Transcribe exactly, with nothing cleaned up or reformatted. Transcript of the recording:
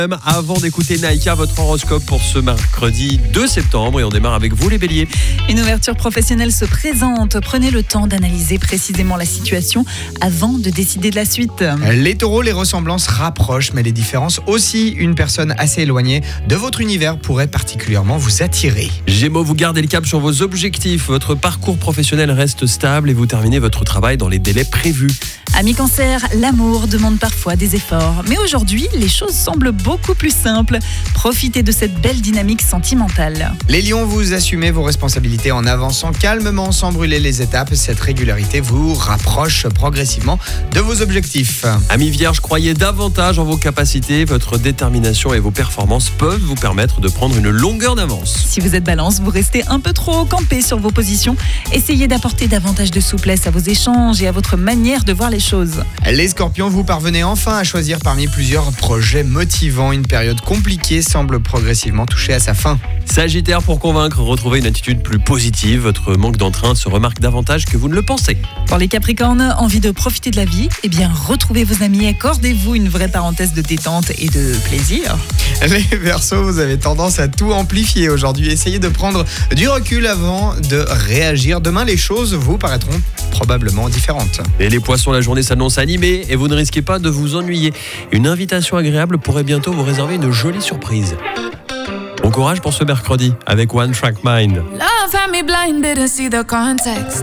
Même avant d'écouter Naïka, votre horoscope pour ce mercredi deux septembre, et on démarre avec vous les béliers. Une ouverture professionnelle se présente. Prenez le temps d'analyser précisément la situation avant de décider de la suite. Les taureaux, les ressemblances rapprochent, mais les différences aussi. Une personne assez éloignée de votre univers pourrait particulièrement vous attirer. Gémeaux, vous gardez le cap sur vos objectifs. Votre parcours professionnel reste stable et vous terminez votre travail dans les délais prévus. Amis cancer, l'amour demande parfois des efforts. Mais aujourd'hui, les choses semblent beaucoup plus simples. Profitez de cette belle dynamique sentimentale. Les lions, vous assumez vos responsabilités en avançant calmement sans brûler les étapes. Cette régularité vous rapproche progressivement de vos objectifs. Amis vierges, croyez davantage en vos capacités. Votre détermination et vos performances peuvent vous permettre de prendre une longueur d'avance. Si vous êtes balance, vous restez un peu trop campé sur vos positions. Essayez d'apporter davantage de souplesse à vos échanges et à votre manière de voir les choses. Les scorpions, vous parvenez enfin à choisir parmi plusieurs projets motivants. Une période compliquée semble progressivement toucher à sa fin. Sagittaire, pour convaincre, retrouvez une attitude plus positive. Votre manque d'entrain se remarque davantage que vous ne le pensez. Pour les capricornes, envie de profiter de la vie? Eh bien, retrouvez vos amis, accordez-vous une vraie parenthèse de détente et de plaisir. Les Verseaux, vous avez tendance à tout amplifier aujourd'hui. Essayez de prendre du recul avant de réagir. Demain, les choses vous paraîtront probablement différentes. Et les poissons, la journée s'annonce animée et vous ne risquez pas de vous ennuyer. Une invitation agréable pourrait bientôt vous réserver une jolie surprise. Bon courage pour ce mercredi avec One Track Mind. Love had me blind, didn't see the context.